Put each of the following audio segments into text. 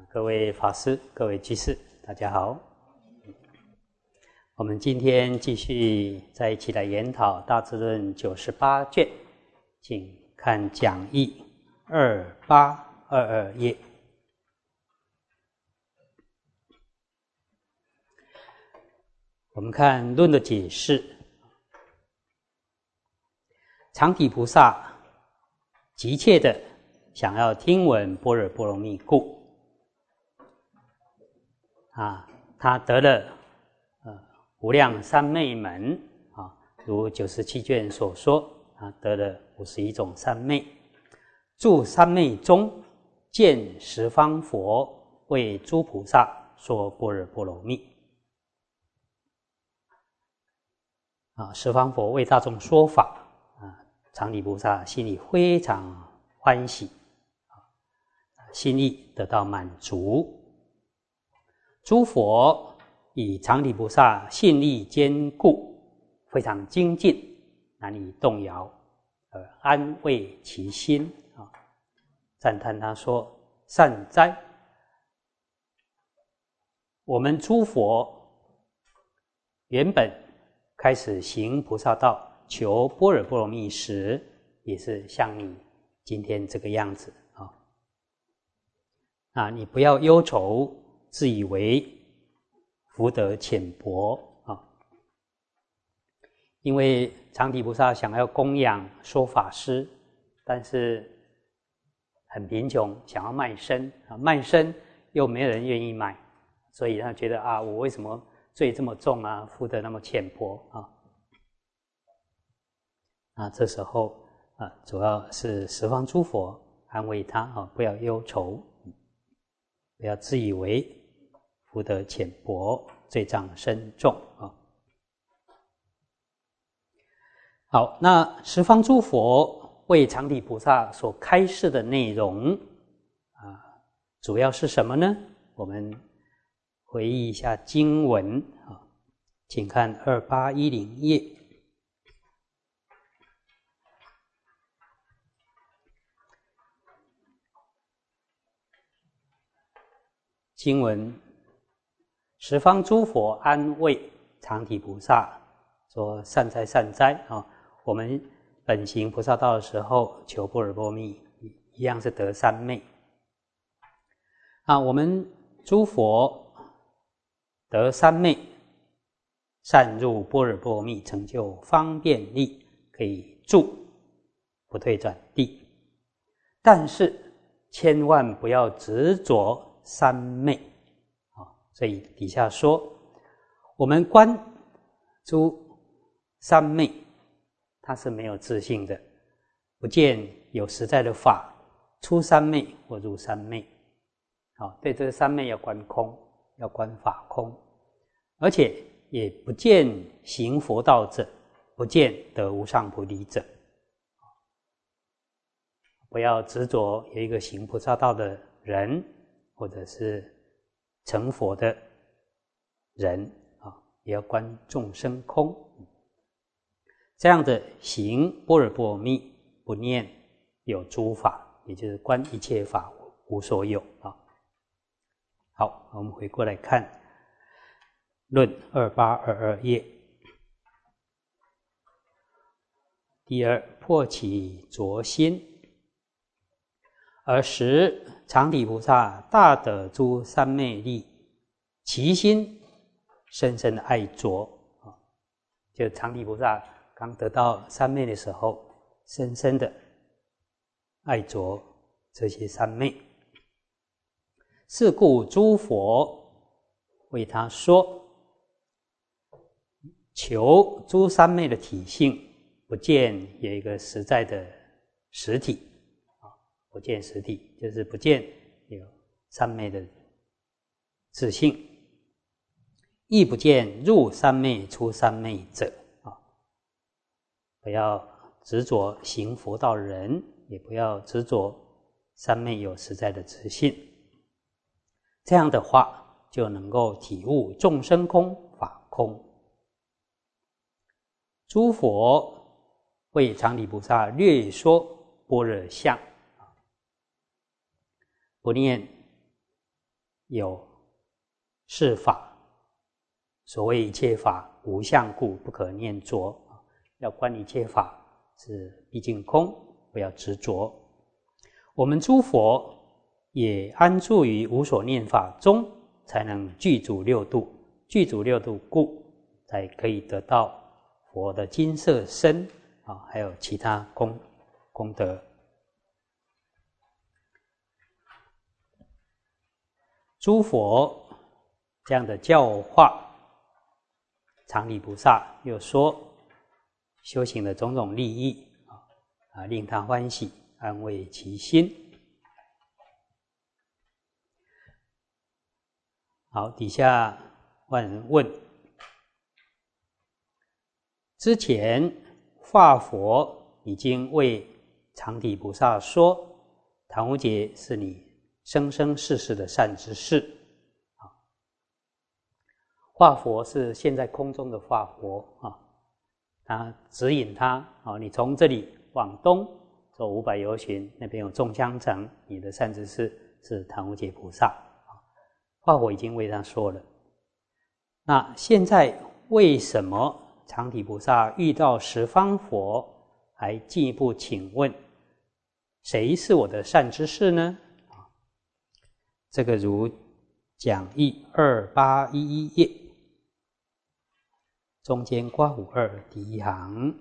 各位法师、各位居士，大家好。我们今天继续再一起来研讨《大智论》98卷，请看讲义2822页。我们看论的解释，常体菩萨急切的想要听闻般若波罗蜜故，他得了无量三昧门如97卷所说，得了51种三昧，住三昧中，见十方佛为诸菩萨说般若波罗蜜。十方佛为大众说法，常体菩萨心里非常欢喜，心意得到满足。诸佛以常体菩萨信力坚固，非常精进，难以动摇，而安慰其心，赞叹他说：善哉！我们诸佛原本开始行菩萨道，求般若波罗蜜时，也是像你今天这个样子你不要忧愁，自以为福德浅薄因为常体菩萨想要供养说法师，但是很贫穷，想要卖身卖身又没有人愿意买，所以他觉得我为什么罪这么重福德那么浅薄这时候主要是十方诸佛安慰他不要忧愁，不要自以为福德浅薄，罪障深重好，那十方诸佛为常体菩萨所开示的内容主要是什么呢？我们回忆一下经文请看2810页。经文：十方诸佛安慰常体菩萨说：善哉善哉我们本行菩萨道的时候，求般若波罗蜜一样是得三昧我们诸佛得三昧，善入般若波罗蜜，成就方便力，可以住不退转地。但是千万不要执着三昧所以底下说，我们观诸三昧，它是没有自性的，不见有实在的法出三昧或入三昧对这个三昧要观空，要观法空，而且也不见行佛道者，不见得无上菩提者。不要执着有一个行菩萨道的人，或者是成佛的人也要观众生空。这样的行般若波罗蜜，不念有诸法，也就是观一切法无所有好，我们回过来看论2822页。第二，破其浊心，而时常体菩萨大得诸三昧力，其心深深的爱着就常体菩萨刚得到三昧的时候，深深的爱着这些三昧。是故诸佛为他说，求诸三昧的体性，不见有一个实在的实体不见实体，就是不见有三昧的自性，亦不见入三昧出三昧者不要执着行佛道人，也不要执着三昧有实在的自性，这样的话就能够体悟众生空法空。诸佛为常体菩萨略说般若相，不念有是法。所谓一切法无相故，不可念着。要观一切法是毕竟空，不要执着。我们诸佛也安住于无所念法中，才能具足六度。具足六度故，才可以得到佛的金色身还有其他功德。诸佛这样的教化，常体菩萨又说修行的种种利益令他欢喜，安慰其心。好，底下万人问：之前化佛已经为常体菩萨说，唐无节是你生生世世的善知识。化佛是现在空中的化佛他指引他你从这里往东走500由旬，那边有众香城，你的善知识是唐无节菩萨。化佛已经为他说了。那现在为什么常体菩萨遇到十方佛还进一步请问谁是我的善知识呢？这个如讲义2811页中间括弧2第一行，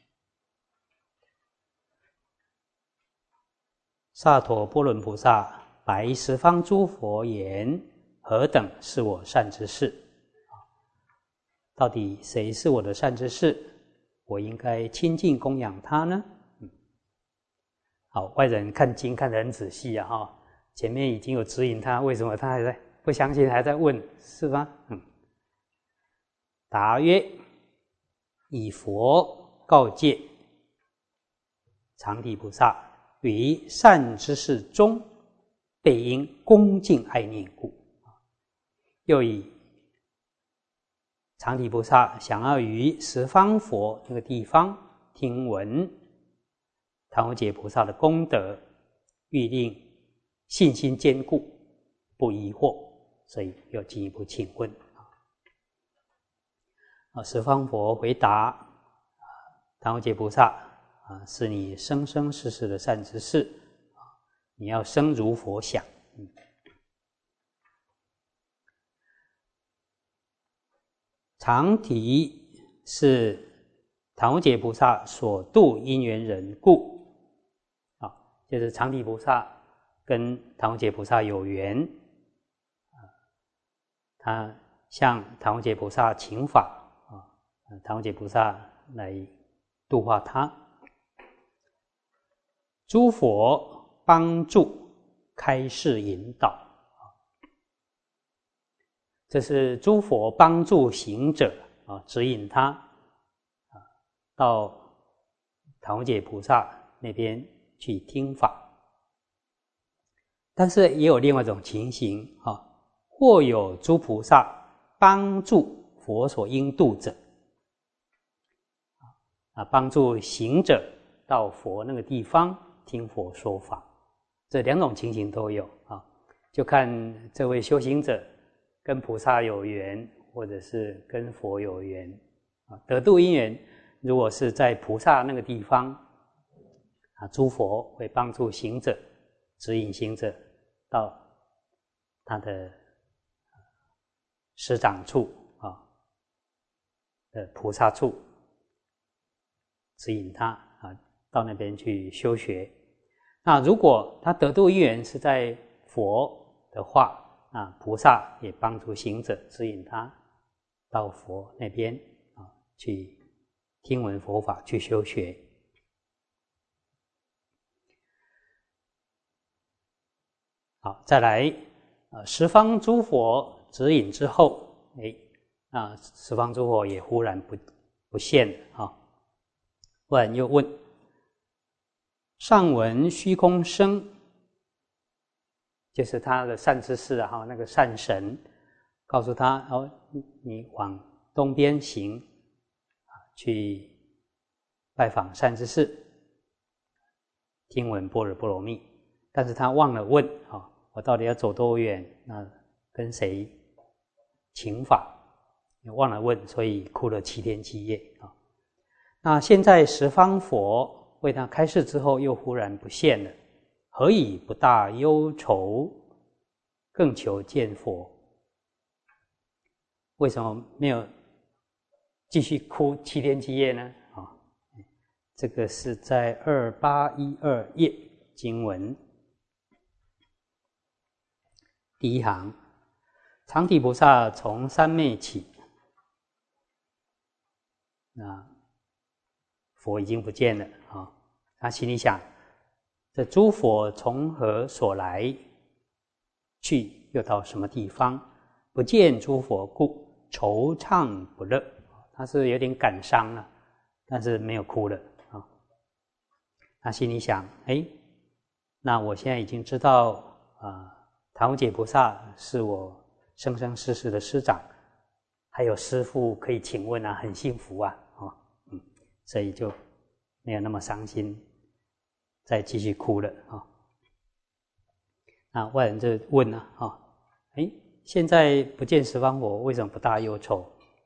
萨陀波伦菩萨白十方诸佛言：何等是我善知识？到底谁是我的善知识？我应该亲近供养他呢？好，外人看经看得很仔细前面已经有指引他，为什么他还在不相信，还在问，是吧？答曰：以佛告诫常体菩萨，于善知识中，备应恭敬爱念故。又以常体菩萨想要于十方佛这个地方听闻唐无节菩萨的功德，欲令信心坚固，不疑惑，所以又进一步请问。十方佛回答唐无节菩萨是你生生世世的善知识，你要生如佛想。常体是唐无节菩萨所度因缘人故，就是常体菩萨跟唐无节菩萨有缘，他向唐无节菩萨请法，唐无节菩萨来度化他。诸佛帮助开示引导，这是诸佛帮助行者指引他到唐无节菩萨那边去听法。但是也有另外一种情形或有诸菩萨帮助佛所应度者，帮助行者到佛那个地方听佛说法，这两种情形都有就看这位修行者跟菩萨有缘，或者是跟佛有缘得度因缘。如果是在菩萨那个地方诸佛会帮助行者，指引行者到他的师长处的菩萨处，指引他到那边去修学。那如果他得度因缘是在佛的话，菩萨也帮助行者，指引他到佛那边去听闻佛法，去修学。好，再来十方诸佛指引之后，十方诸佛也忽然不现了忽然又问：上闻虚空生，就是他的善知识那个善神告诉他你往东边行去拜访善知识，听闻般若波罗蜜。但是他忘了问我到底要走多远？那跟谁请法，忘了问，所以哭了7天7夜啊。那现在十方佛为他开示之后，又忽然不现了，何以不大忧愁，更求见佛？为什么没有继续哭7天7夜呢？啊，这个是在2812页经文第一行，常体菩萨从三昧起，那佛已经不见了啊。他心里想：这诸佛从何所来？去又到什么地方？不见诸佛故，惆怅不乐。他是有点感伤了，但是没有哭了啊。他心里想：那我现在已经知道唐无姐菩萨是我生生世世的师长，还有师父可以请问啊，很幸福啊，所以就没有那么伤心，再继续哭了啊。那外人就问了现在不见十方佛，为什么不大忧愁？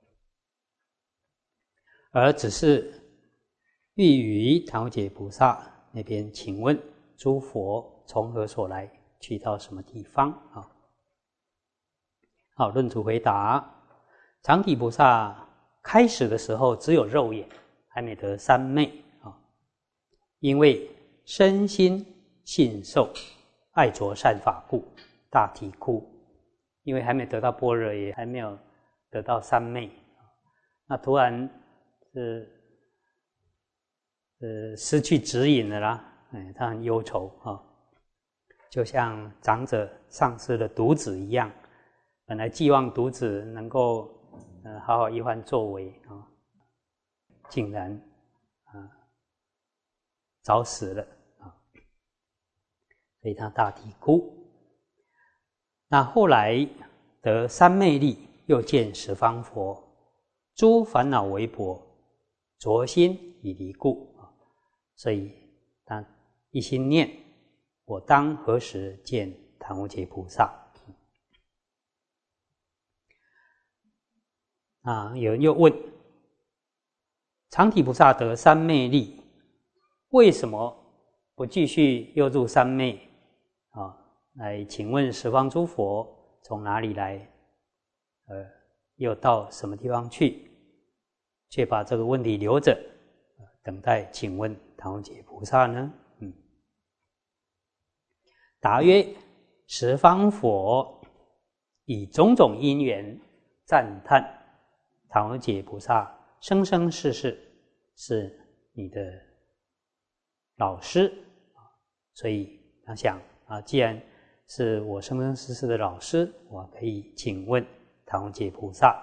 而只是欲于唐无姐菩萨那边请问诸佛从何所来，去到什么地方啊？好，论主回答：常体菩萨开始的时候只有肉眼，还没得三昧啊，因为身心信受爱着善法故，大啼哭。因为还没得到般若，也还没有得到三昧，那突然失去指引了啦，他很忧愁啊，就像长者丧失了独子一样，本来寄望独子能够好好一番作为啊，竟然早死了啊，所以他大啼哭。那后来得三昧力，又见十方佛，诸烦恼为薄，着心已离故，所以他一心念：我当何时见唐无节菩萨？有人又问：常体菩萨得三昧力，为什么不继续又入三昧来请问十方诸佛从哪里来，又到什么地方去，却把这个问题留着，等待请问唐无节菩萨呢？答曰：十方佛以种种因缘赞叹唐无节菩萨生生世世是你的老师，所以他想既然是我生生世世的老师，我可以请问唐无节菩萨。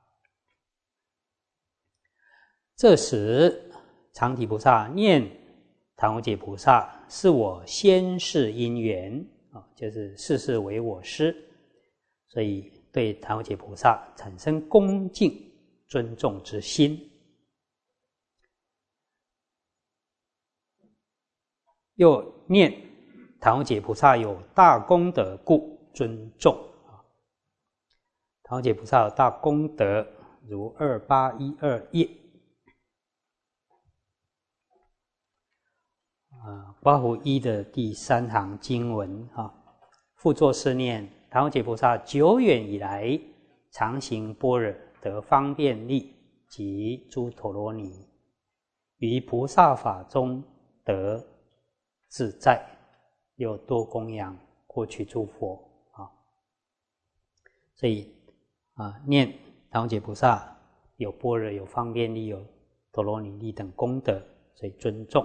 这时常体菩萨念唐无节菩萨是我先世因缘就是世世为我师，所以对唐无节菩萨产生恭敬尊重之心，又念唐无节菩萨有大功德故尊重唐无节菩萨有大功德，如2812页八胡一的第3行经文复作是念：唐无节菩萨久远以来常行般若，得方便力及诸陀罗尼，于菩萨法中得自在，又多供养过去诸佛所以念唐无节菩萨有般若，有方便力，有陀罗尼力等功德，所以尊重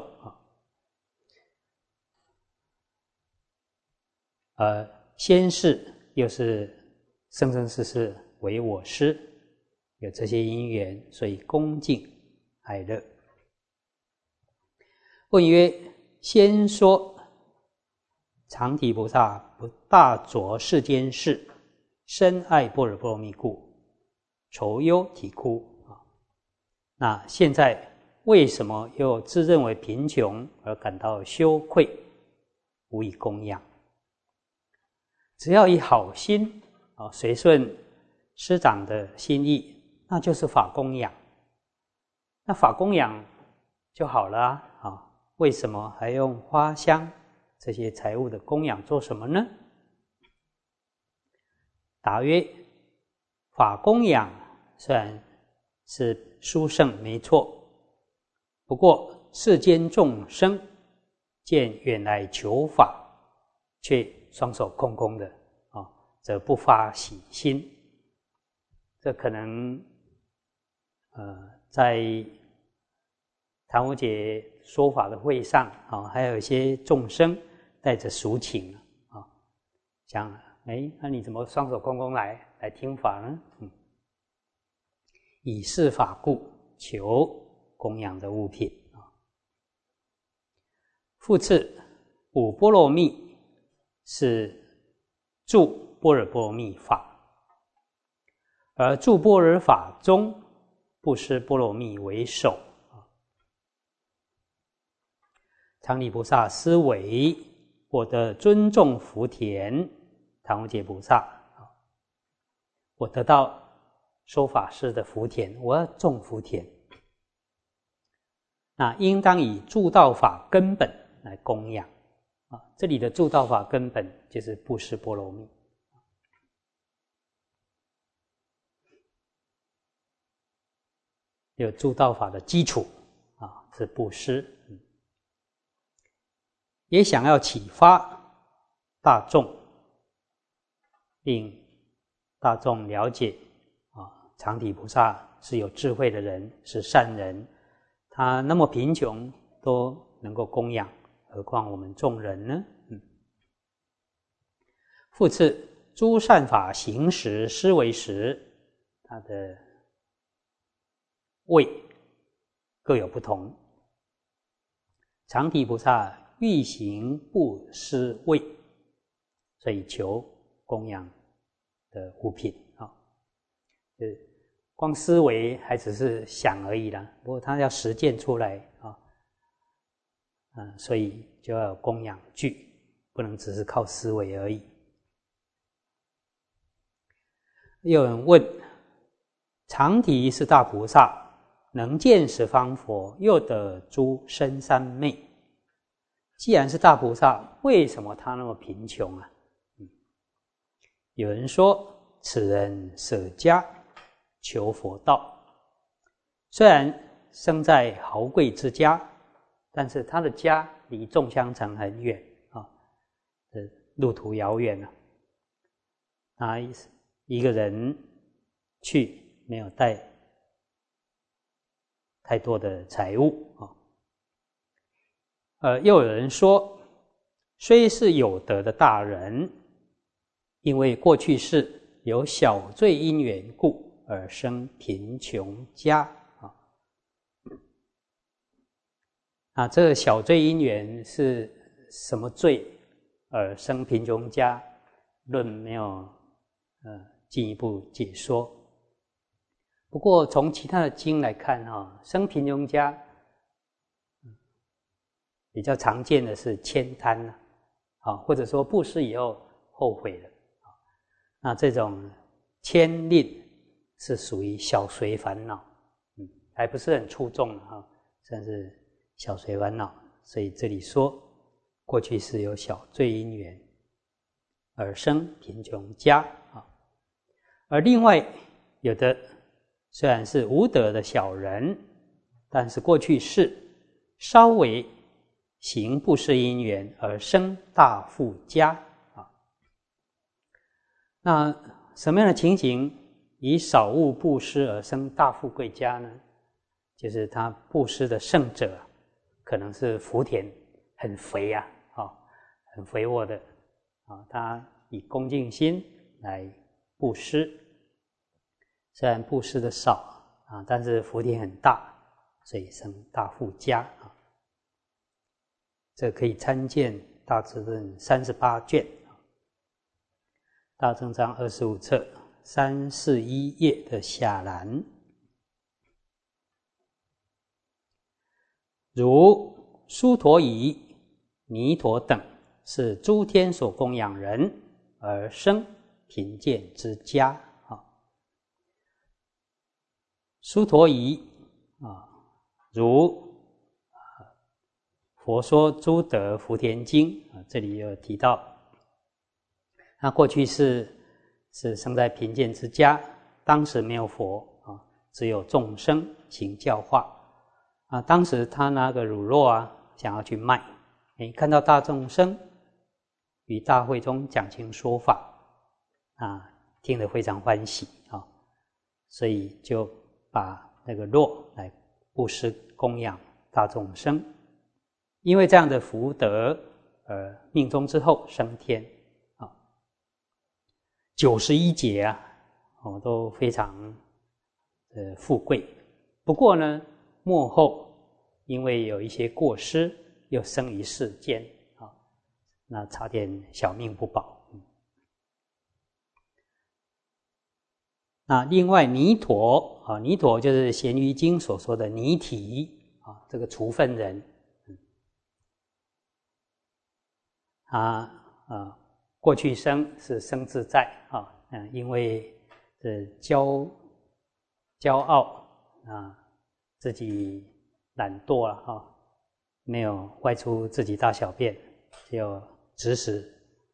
先世又是生生世世为我师，有这些因缘，所以恭敬爱乐。问曰：先说常体菩萨不大着世间事，深爱般若波罗蜜故，愁忧啼哭那现在为什么又自认为贫穷而感到羞愧，无以供养？只要以好心随顺师长的心意，那就是法供养。那法供养就好了啊，为什么还用花香这些财物的供养做什么呢？答曰：法供养虽然是殊胜没错，不过世间众生见远来求法，却双手空空的则不发喜心。这可能在唐无节说法的会上还有一些众生带着俗情讲那你怎么双手空空来听法呢？以是法故求供养的物品。复次，五波罗蜜是助般若波罗蜜法，而助般若法中布施波罗蜜为首。常理菩萨思维，我的尊重福田唐无节菩萨，我得到说法师的福田，我要种福田，那应当以助道法根本来供养。这里的助道法根本就是布施波罗蜜。有助道法的基础是布施，也想要启发大众，令大众了解常体菩萨是有智慧的人，是善人，他那么贫穷都能够供养，何况我们众人呢？复次，诸善法行时思维时，它的位各有不同。常体菩萨欲行不思维，所以求供养的物品光思维还只是想而已啦，不过他要实践出来所以就要有供养具，不能只是靠思维而已。有人问，常体是大菩萨，能见十方佛，又得诸身三昧，既然是大菩萨，为什么他那么贫穷啊？有人说，此人舍家求佛道，虽然生在豪贵之家，但是他的家离众香城很远路途遥远一个人去没有带太多的财物又有人说，虽是有德的大人，因为过去世有小罪因缘故而生贫穷家这个小罪因缘是什么罪而生贫穷家？论没有进一步解说。不过从其他的经来看生贫穷家比较常见的是悭贪或者说布施以后后悔了那这种悭吝是属于小随烦恼还不是很出众算是小随烦恼。所以这里说过去是有小罪因缘而生贫穷家而另外有的虽然是无德的小人，但是过去世稍微行布施因缘而生大富家那什么样的情形以少物布施而生大富贵家呢？就是他布施的圣者可能是福田很肥很肥沃的他以恭敬心来布施，虽然布施的少但是福田很大，所以生大富家这可以参见大智论38卷大正章25册341页的下栏。如苏陀夷、弥陀等是诸天所供养人而生贫贱之家啊。殊陀夷啊，如佛说诸德福田经啊，这里有提到，他过去是生在贫贱之家，当时没有佛啊，只有众生行教化啊。当时他拿个乳酪啊，想要去卖，看到大众生于大会中讲经说法啊，听得非常欢喜啊，所以就把那个酪来布施供养大众生。因为这样的福德，命中之后升天啊，91劫啊，都非常富贵。不过呢，末后因为有一些过失，又生于世间啊，那差点小命不保。那另外弥陀啊，弥陀就是《咸鱼经》所说的尼提啊，这个处分人。过去生是生自在啊，因为骄傲啊，自己懒惰了啊，没有外出自己大小便，就指使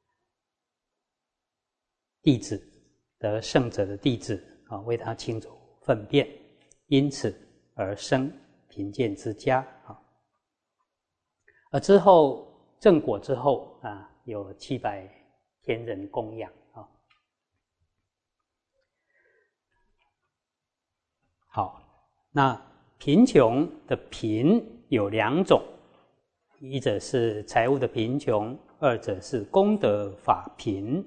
弟子得圣者的弟子啊，为他清除粪便，因此而生贫贱之家啊。而之后正果之后啊，有700天人供养啊。好，那贫穷的贫有2种，一者是财物的贫穷，二者是功德法贫。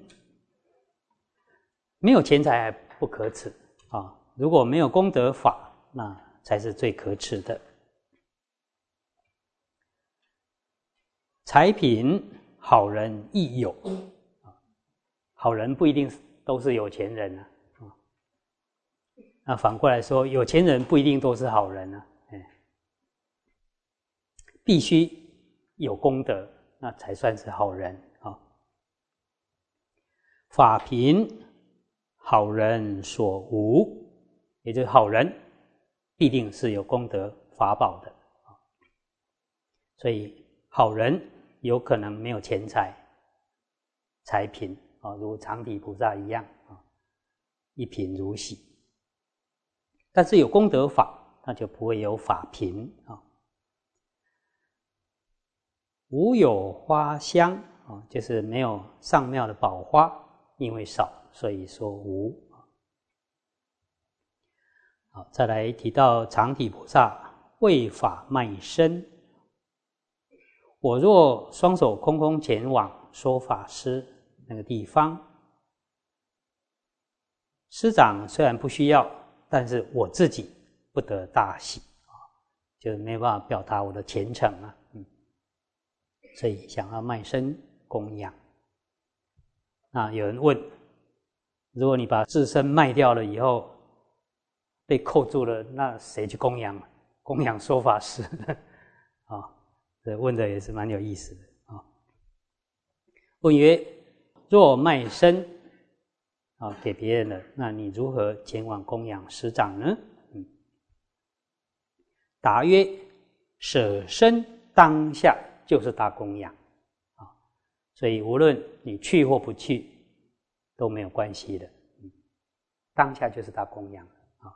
没有钱财还不可耻啊，如果没有功德法，那才是最可耻的。财贫好人亦有，好人不一定都是有钱人啊。那反过来说，有钱人不一定都是好人啊。必须有功德，那才算是好人啊。法贫好人所无，也就是好人必定是有功德法宝的啊。所以好人有可能没有钱财，财贫啊，如常体菩萨一样啊，一贫如洗。但是有功德法，那就不会有法贫啊。无有花香啊，就是没有上妙的宝花，因为少，所以说无。好，再来提到常体菩萨为法卖身。我若双手空空前往说法师那个地方，师长虽然不需要，但是我自己不得大喜啊，就是没办法表达我的虔诚啊。所以想要卖身供养。那有人问，如果你把自身卖掉了以后被扣住了，那谁去供养说法师呢？啊，这问的也是蛮有意思的啊。问曰：若卖身啊给别人了，那你如何前往供养师长呢？答曰：舍身当下就是大供养啊，所以无论你去或不去都没有关系的，当下就是大供养啊，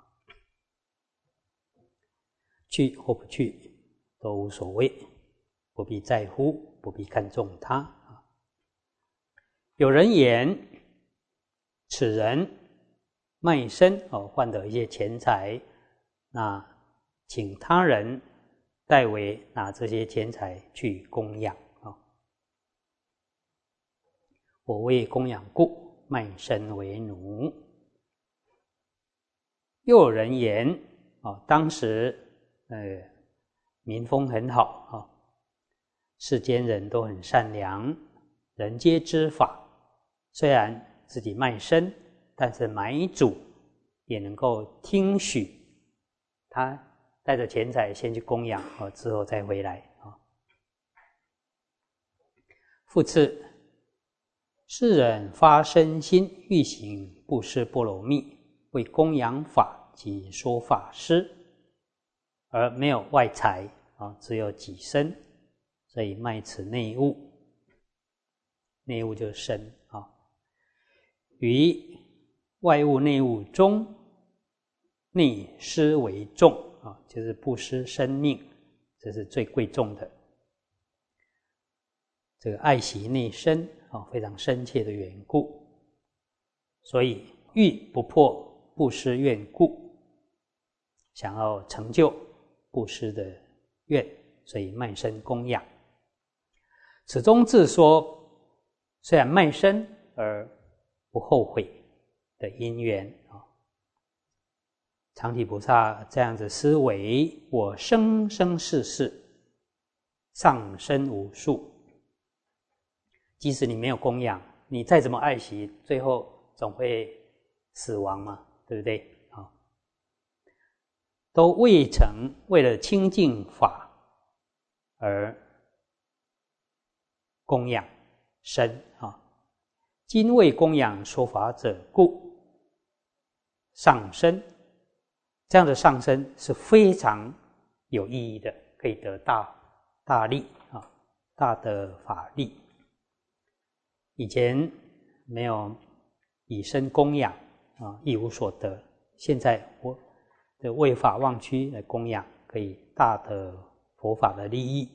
去或不去都无所谓，不必在乎，不必看重它啊。有人言，此人卖身换得一些钱财，那请他人代为拿这些钱财去供养啊。我为供养故，卖身为奴。又有人言当时民风很好啊，世间人都很善良，人皆知法，虽然自己卖身，但是买主也能够听许他带着钱财先去供养之后再回来啊。复次， 世人发身心，欲行布施波罗蜜，为供养法及说法施，而没有外财只有己身，所以卖此内物。内物就是身于外物内物中，内施为重就是布施生命，这是最贵重的。这个爱惜内身非常深切的缘故，所以欲不破布施愿故，想要成就布施的愿，所以卖身供养。此中自说，虽然卖身而不后悔的因缘常体菩萨这样子思维：我生生世世上生无数，即使你没有供养，你再怎么爱惜，最后总会死亡嘛，对不对？都未曾为了清净法而供养身今为供养说法者故，上身。这样的上身是非常有意义的，可以得大利大的法力。以前没有以身供养一无所得，现在我的为法忘躯来供养，可以大得佛法的利益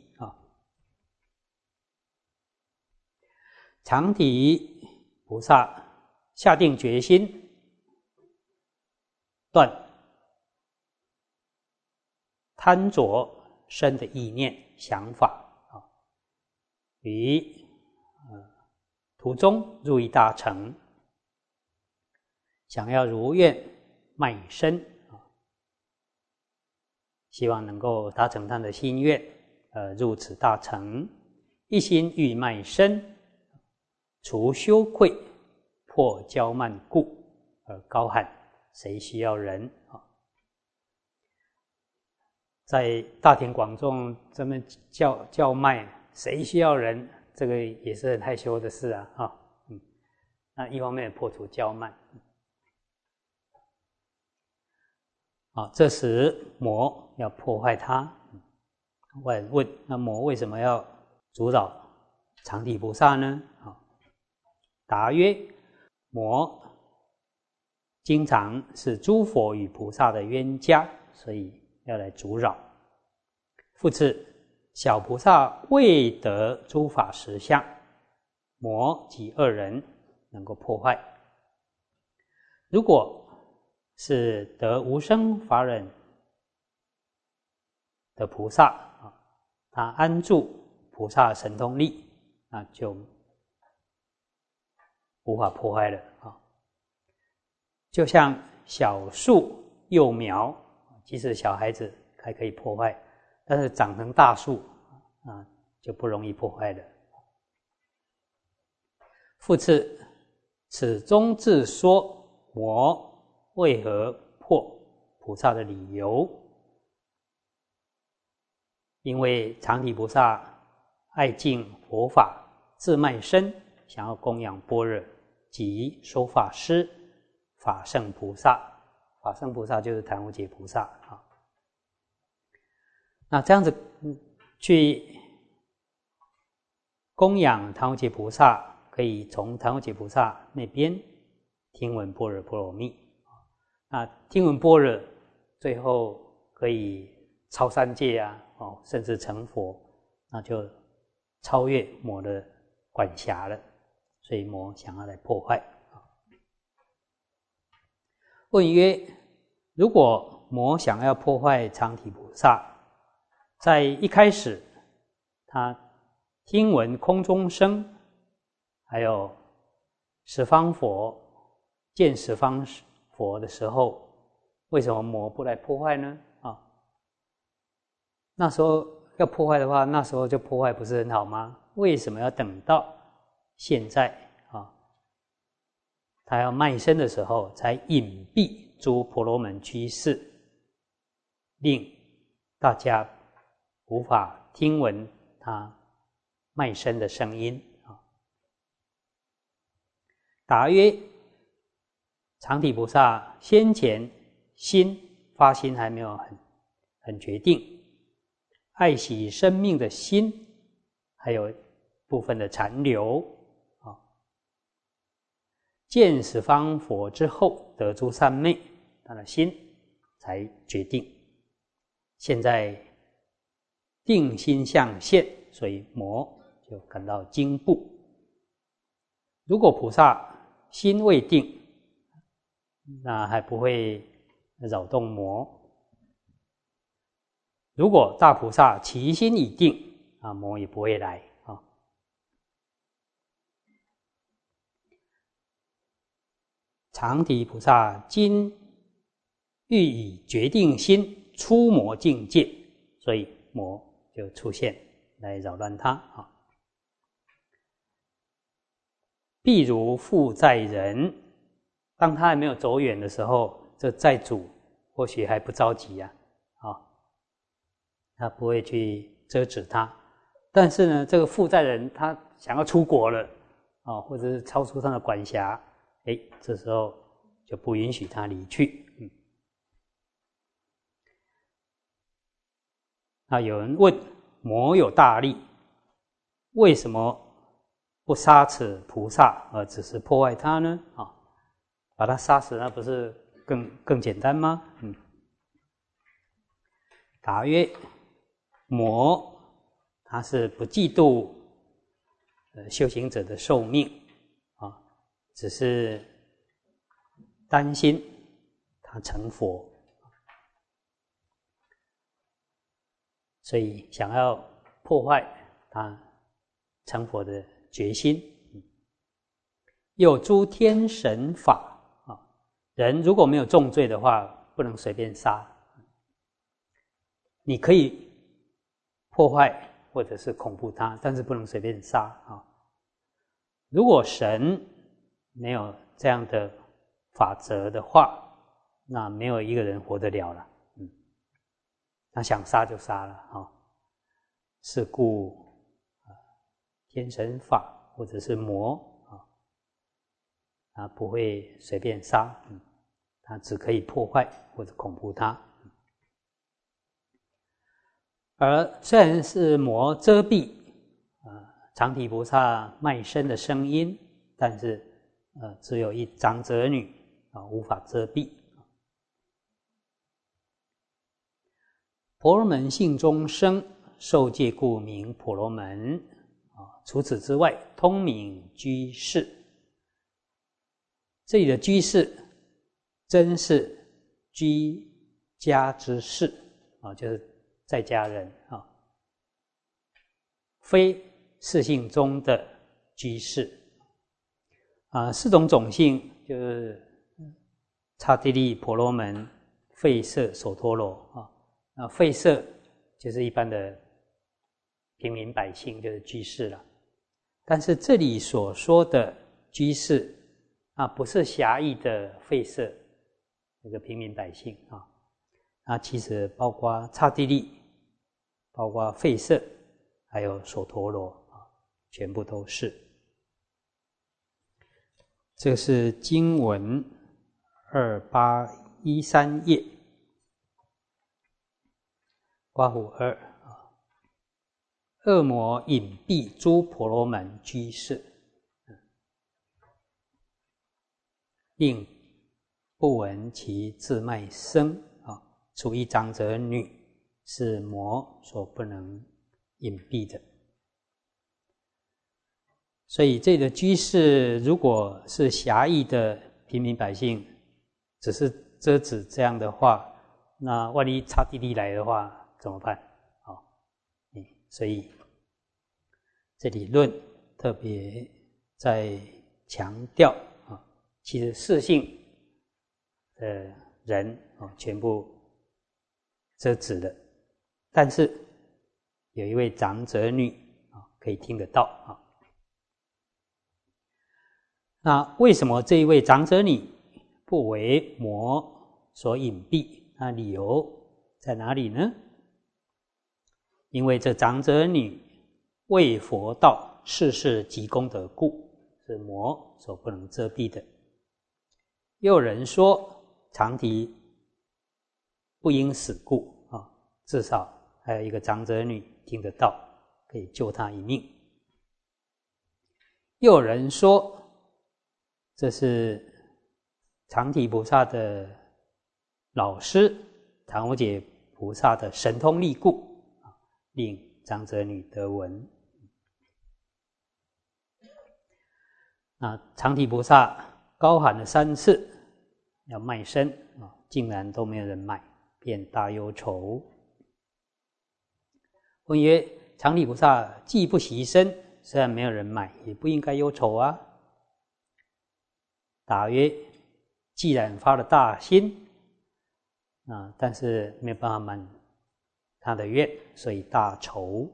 常体菩萨下定决心，断贪着身的意念想法于途中入一大城，想要如愿卖身希望能够达成他的心愿入此大城，一心欲卖身，除羞愧，破骄慢故，而高喊谁需要人在大庭广众这么叫卖谁需要人，这个也是很害羞的事那一方面破除骄慢这时魔要破坏他，问那魔为什么要阻扰常体菩萨呢？答曰：魔经常是诸佛与菩萨的冤家，所以要来阻扰。复次，小菩萨未得诸法实相，魔及二人能够破坏。如果是得无生法忍的菩萨他安住菩萨神通力，那就无法破坏了就像小树幼苗，即使小孩子还可以破坏，但是长成大树就不容易破坏了。复次，此中自说魔为何破菩萨的理由，因为常体菩萨爱敬佛法，自卖身，想要供养般若及说法师法圣菩萨。法圣菩萨就是檀无劫菩萨那这样子去供养檀无劫菩萨，可以从檀无劫菩萨那边听闻般若波罗蜜那听闻般若，最后可以超三界甚至成佛，那就超越魔的管辖了，所以魔想要来破坏。问曰：如果魔想要破坏常体菩萨，在一开始他听闻空中声，还有十方佛见十方佛的时候，为什么魔不来破坏呢？那时候要破坏的话，那时候就破坏不是很好吗？为什么要等到现在他要卖身的时候才隐蔽诸婆罗门居士，令大家无法听闻他卖身的声音答曰：常体菩萨先前发心还没有很决定，爱惜生命的心还有部分的残留啊。见十方佛之后，得诸三昧，他的心才决定。现在定心相现，所以魔就感到惊怖。如果菩萨心未定，那还不会扰动魔。如果大菩萨其心已定，魔也不会来啊。常体菩萨今欲以决定心出魔境界，所以魔就出现来扰乱他啊。譬如负债人，当他还没有走远的时候，这债主或许还不着急他不会去遮止他。但是呢，这个负债人他想要出国了或者是超出他的管辖，这时候就不允许他离去。有人问：魔有大力，为什么不杀此菩萨，而只是破坏他呢？把他杀死，那不是更简单吗？答曰：魔他是不嫉妒修行者的寿命只是担心他成佛，所以想要破坏他成佛的决心。有诸天神法人如果没有重罪的话，不能随便杀。你可以破坏或者是恐怖他，但是不能随便杀如果神没有这样的法则的话，那没有一个人活得了了。他想杀就杀了是故天神法或者是魔不会随便杀，他只可以破坏或者恐怖他。而虽然是魔遮蔽常体菩萨卖身的声音，但是只有一长者女无法遮蔽。婆罗门性中生，受戒故名婆罗门除此之外，通名居士。这里的居士真是居家之士就是在家人非四姓中的居士四种种姓就是刹帝利、婆罗门、吠舍、首陀罗吠舍就是一般的平民百姓，就是居士了。但是这里所说的居士不是狭义的吠舍这个平民百姓其实包括刹帝利，包括吠舍，还有首陀罗全部都是。这是经文2813页刮胡2恶魔隐蔽诸婆罗门居士，令不闻其自卖身除一长者女，是魔所不能隐蔽的。所以这个居士如果是狭义的平民百姓，只是遮止这样的话，那万一刹帝利来的话怎么办所以这理论特别在强调其实四姓的人全部遮止了，但是有一位长者女可以听得到那为什么这一位长者女不为魔所隐蔽？那理由在哪里呢？因为这长者女为佛道世世积功德故， 是魔所不能遮蔽的。又有人说长啼不应死故至少还有一个长者女听得到，可以救他一命。又有人说这是长啼菩萨的老师唐无解菩萨的神通力故，令长者女得闻。长啼菩萨高喊了3次要卖身竟然都没有人买，便大忧愁。问曰：长啼菩萨既不惜身，虽然没有人买，也不应该忧愁啊。答曰：既然发了大心但是没有办法满他的愿，所以大愁。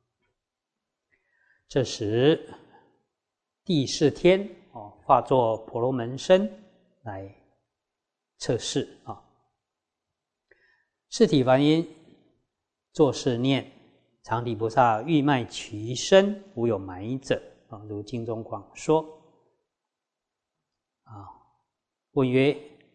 这时帝释天化作婆罗门身来测试释体梵音作是念：长啼菩萨欲卖其身，无有买者如经中广说。问曰：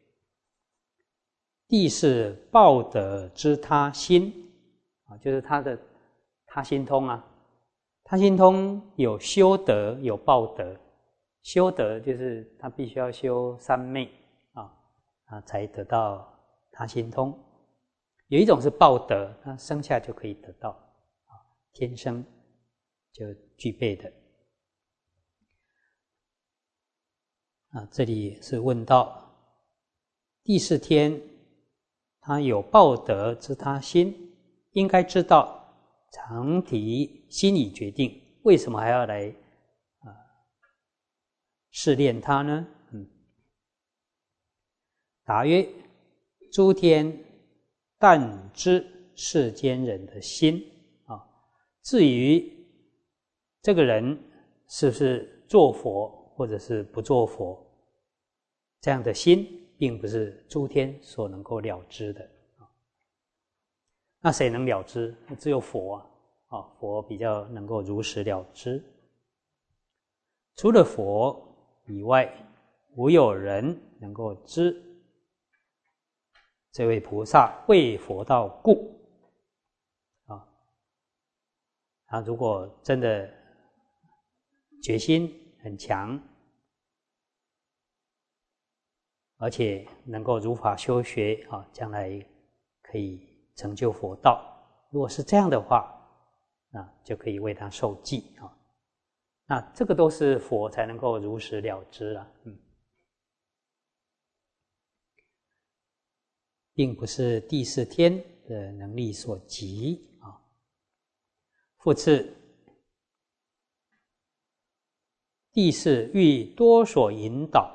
帝是报德知他心就是他的他心通他心通有修德有报德。修德就是他必须要修三昧才得到他心通。有一种是报德，他生下就可以得到天生就具备的。这里是问到帝释天他有报德知他心，应该知道长啼心已决定，为什么还要来试炼他呢？答曰：诸天但知世间人的心至于这个人是不是做佛或者是不做佛，这样的心并不是诸天所能够了知的。那谁能了知？只有佛佛比较能够如实了知。除了佛以外，无有人能够知这位菩萨为佛道故如果真的决心很强，而且能够如法修学将来可以成就佛道。如果是这样的话，就可以为他受记那这个都是佛才能够如实了知并不是帝释天的能力所及复次，帝释欲多所引导，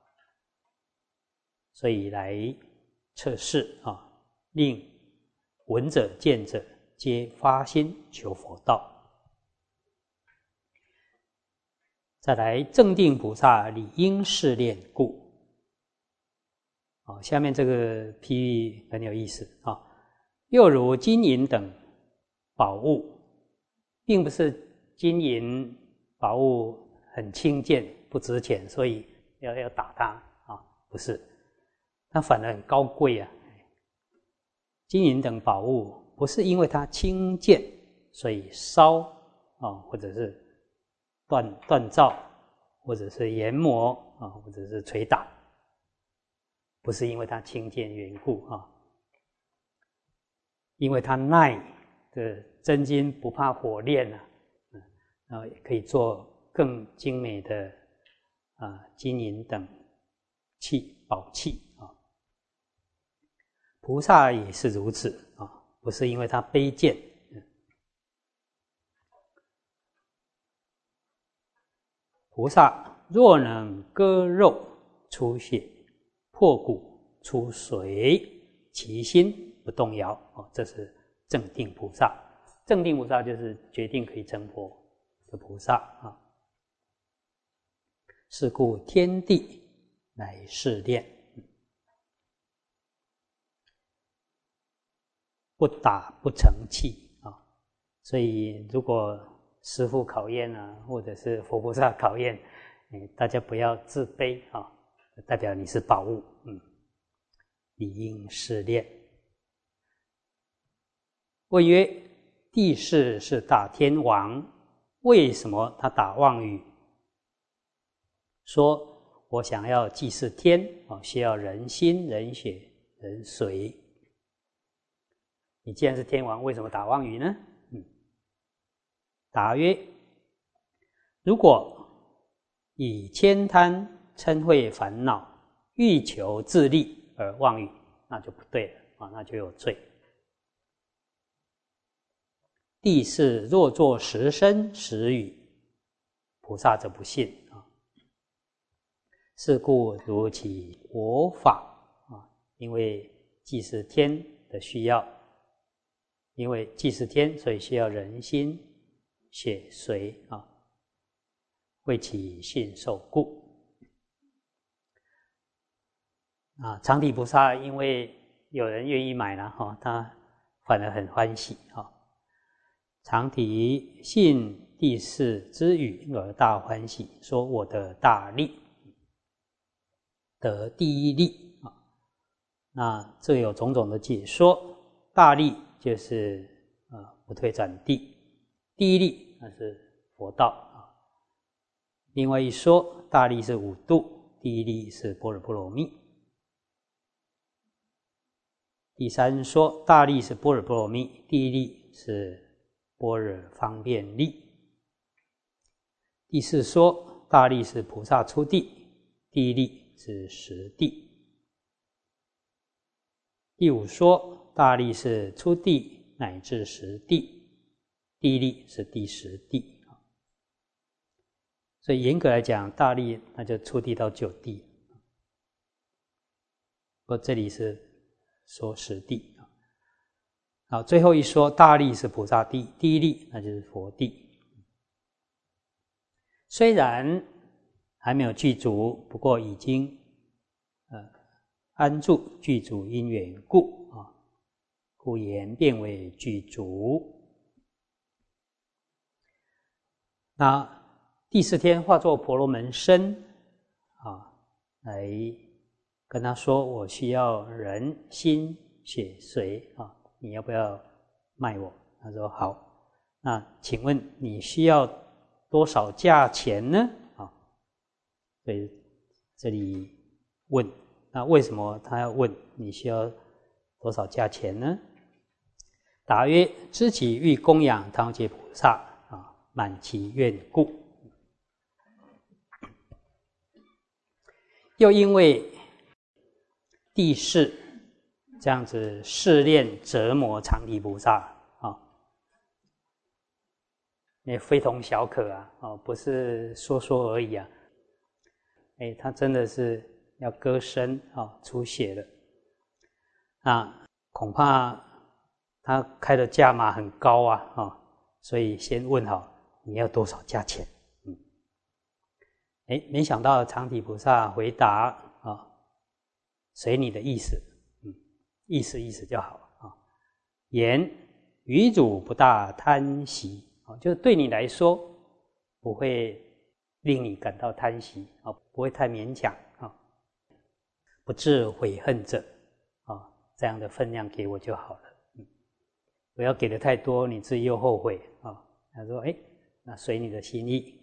所以来测试令闻者见者皆发心求佛道。再来正定菩萨理应试炼故下面这个譬喻很有意思又如金银等宝物，并不是金银宝物很轻贱不值钱，所以要打它不是，它反而很高贵金银等宝物不是因为它轻贱所以烧或者是锻造，或者是研磨或者是捶打，不是因为它轻贱缘故因为它耐的真金不怕火炼也可以做更精美的金银等宝器菩萨也是如此不是因为他卑贱菩萨若能割肉出血，破骨出髓，其心不动摇这是正定菩萨。正定菩萨就是决定可以成佛的菩萨是故天地来试炼，不打不成器所以如果师父考验或者是佛菩萨考验， 大家不要自卑代表你是宝物，理应试炼。谓曰：帝释是大天王，为什么他打妄语？说我想要祭祀天需要人心、人血、人髓。你既然是天王，为什么打妄语呢？答曰：如果以悭贪嗔恚烦恼欲求自利而妄语，那就不对了那就有罪。帝释若作实身实语，菩萨则不信是故如其国法因为祭祀天的需要，因为祭祀天，所以需要人心血髓为其信受故。常体菩萨因为有人愿意买了他反而很欢喜常体信帝释之语而大欢喜，说我得大利，得第一利那这有种种的解说。大利就是不退转地，第一利那是佛道另外一说，大利是五度，第一利是般若波罗蜜。第三说，大利是般若波罗蜜，第一利是般若方便利。第四说，大利是菩萨初地，第一利是实地。第五说，大利是初地乃至实地，第一利是第十地。所以严格来讲，大利那就初地到九地，不过这里是说实地好，最后一说，大利是菩萨地，第一利那就是佛地。虽然还没有具足，不过已经安住具足因缘故故言变为具足。那第四天化作婆罗门身来跟他说，我需要人心血髓你要不要卖我？他说好。那请问你需要多少价钱呢？所以这里问，那为什么他要问你需要多少价钱呢？答曰：知其欲供养当觉菩萨满其愿故。又因为帝释这样子试炼折磨常体菩萨也非同小可不是说说而已他真的是要割身出血了恐怕他开的价码很高所以先问好你要多少价钱。没想到常体菩萨回答随你的意思意思就好言于汝不大贪喜就是对你来说不会令你感到贪喜不会太勉强不致悔恨者这样的分量给我就好了不要给的太多你自己又后悔他说那随你的心意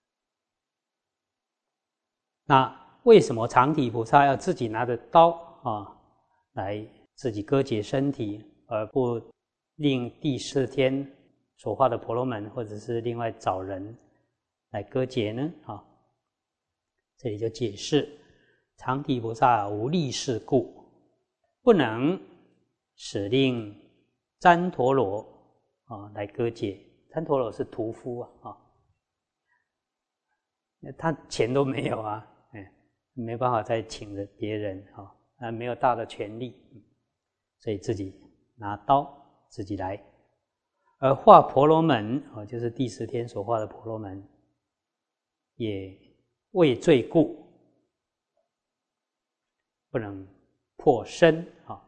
那为什么常体菩萨要自己拿着刀来自己割截身体，而不令第四天所化的婆罗门或者是另外找人来割截呢？这里就解释常体菩萨无力事故，不能使令旃陀罗来割截。旃陀罗是屠夫他钱都没有没办法再请了别人没有大的权力，所以自己拿刀自己来。而化婆罗门就是第十天所化的婆罗门，也为罪故不能破身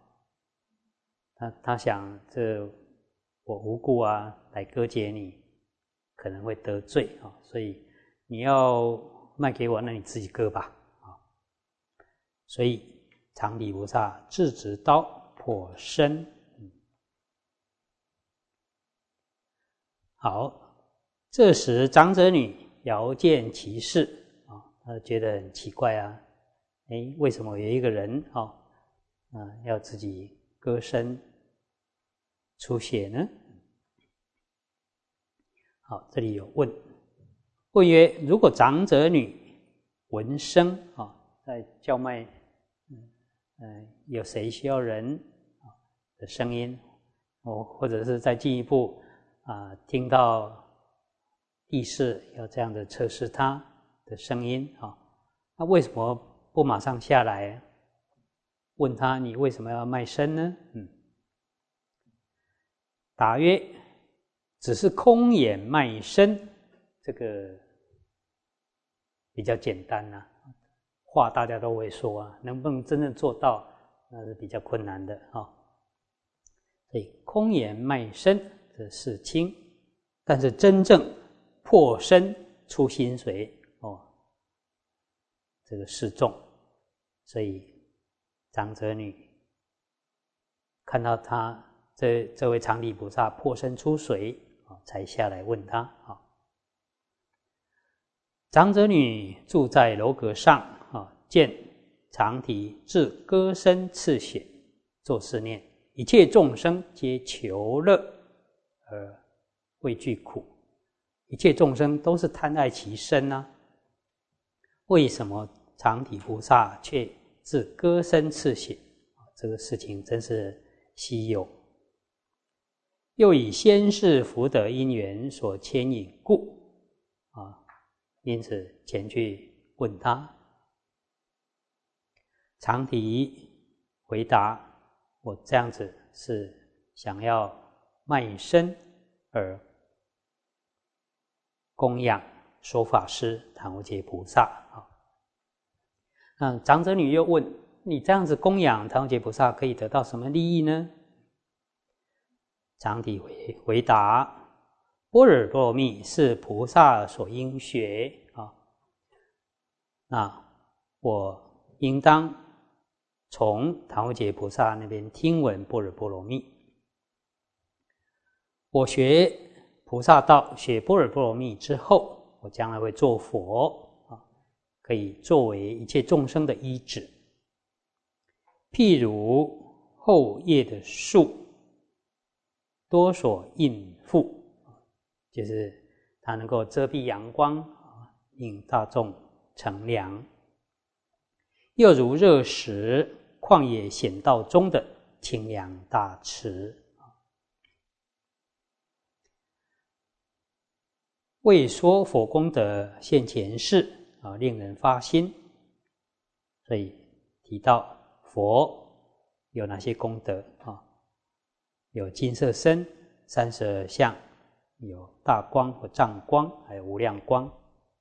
他想这我无故来割截你，可能会得罪所以你要卖给我，那你自己割吧所以长体菩萨自执刀破身。好，这时长者女遥见其事她觉得很奇怪为什么有一个人要自己割身出血呢？好，这里有问曰：如果长者女闻声在叫卖，有谁需要人的声音，或者是再进一步听到地势要这样的测试他的声音那为什么不马上下来问他你为什么要卖身呢？答曰：只是空眼卖身，这个比较简单话大家都会说能不能真正做到那是比较困难的所以空眼卖身这是轻，但是真正破身出心髓这个是重。所以长者女看到他这位长体菩萨破身出水才下来问他长者女住在楼阁上见长体自割身刺血，作是念：一切众生皆求乐而畏惧苦，一切众生都是贪爱其身为什么长体菩萨却自割身刺血？这个事情真是稀有。又以先世福德因缘所牵引故因此前去问他。长体回答：我这样子是想要卖身而供养说法师檀无杰菩萨长者女又问：你这样子供养檀无杰菩萨可以得到什么利益呢？长体回答：般若波罗蜜是菩萨所应学那我应当从檀无杰菩萨那边听闻般若波罗蜜。我学菩萨道，学般若波罗蜜之后，我将来会做佛可以作为一切众生的依止。譬如后叶的树多所应付，就是它能够遮蔽阳光令大众乘凉。又如热时旷野险道中的清凉大池，为说佛功德现前世令人发心。所以提到佛有哪些功德有金色身、32相，有大光或藏光，还有无量光。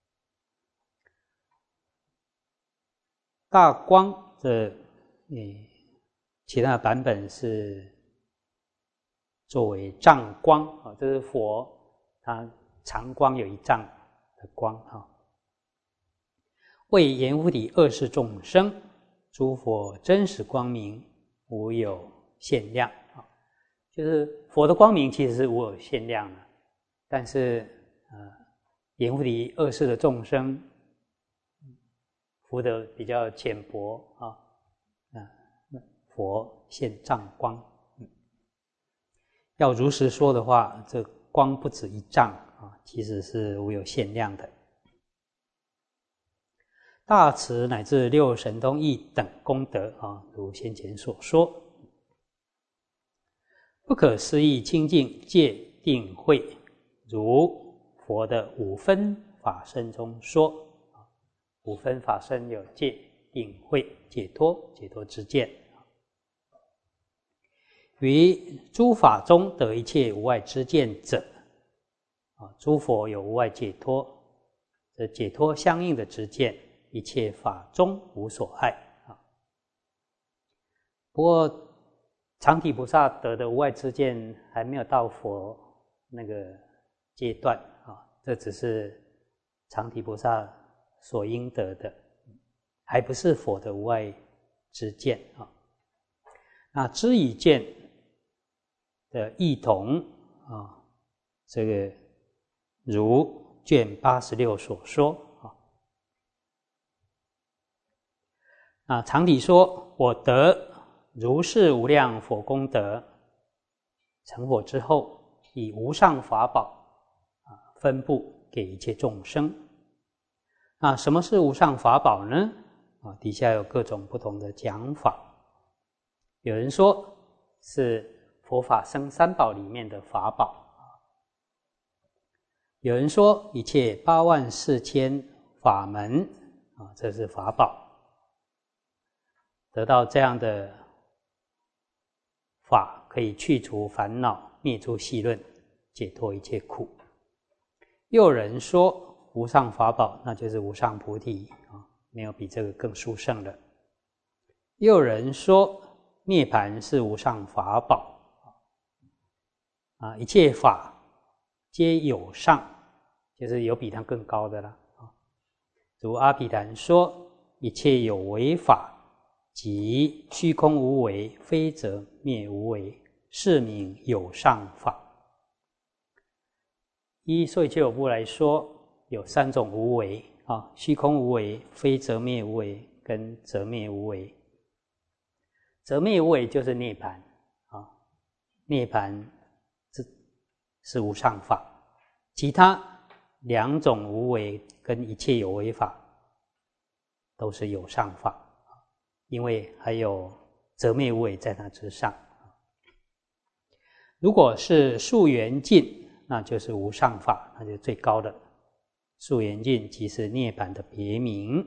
大光的其他的版本是作为藏光这是佛他常光有一丈的光为阎浮提二世众生，诸佛真实光明无有限量就是佛的光明其实是无有限量的，但是阎浮提二世的众生福德比较浅薄佛现藏光要如实说的话，这光不止一丈其实是无有限量的。大慈乃至六神通义等功德如先前所说，不可思议清净戒定慧，如佛的五分法身中说，五分法身有戒定慧解脱之见。于诸法中得一切无碍之见者诸佛有无碍解脱，这解脱相应的之见，一切法中无所碍不过长体菩萨得的无碍之见还没有到佛那个阶段这只是长体菩萨所应得的，还不是佛的无碍之见啊。那知已见的异同啊，这个如卷86所说啊。常体说，我得如是无量佛功德，成佛之后，以无上法宝分布给一切众生。那什么是无上法宝呢？底下有各种不同的讲法。有人说是佛法僧三宝里面的法宝，有人说一切84000法门这是法宝。得到这样的法，可以去除烦恼，灭诸戏论，解脱一切苦。又有人说无上法宝那就是无上菩提没有比这个更殊胜的。又有人说涅槃是无上法宝一切法皆有上，就是有比它更高的啦。如阿毗昙说，一切有为法即虚空无为，非则灭无为，是名有上法。依所以就有部来说，有3种无为虚空无为、非则灭无为跟则灭无为。则灭无为就是涅槃涅槃是无上法，其他2种无为跟一切有为法都是有上法，因为还有则灭无为在它之上。如果是数缘尽，那就是无上法，那就是最高的。数缘尽即是涅槃的别名。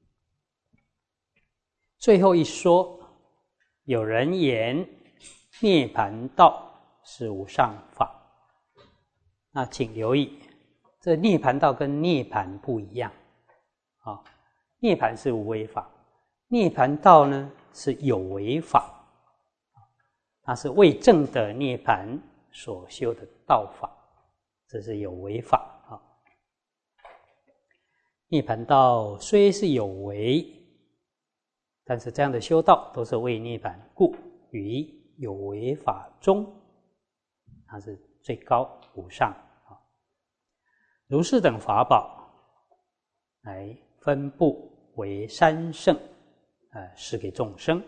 最后一说，有人言涅槃道是无上法。那请留意，这涅槃道跟涅槃不一样涅槃是无为法，涅槃道呢是有为法，它是为证得涅槃所修的道法，这是有为法涅槃道虽是有为，但是这样的修道都是为涅槃故，于有为法中，它是最高无上如是等法宝来分布为3圣施给众生。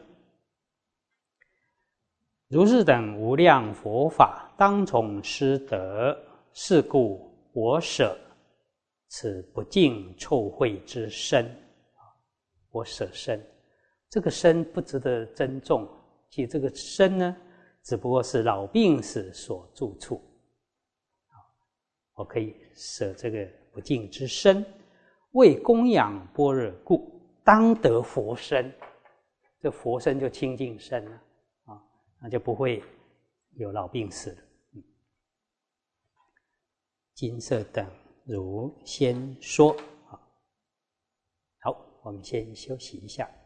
如是等无量佛法，当从施得，是故我舍此不净臭秽之身。我舍身，这个身不值得珍重，其实这个身呢，只不过是老病死所住处。我可以舍这个不净之身，为供养般若故，当得佛身。这佛身就清净身了那就不会有老病死了。今色等如先说。好，我们先休息一下。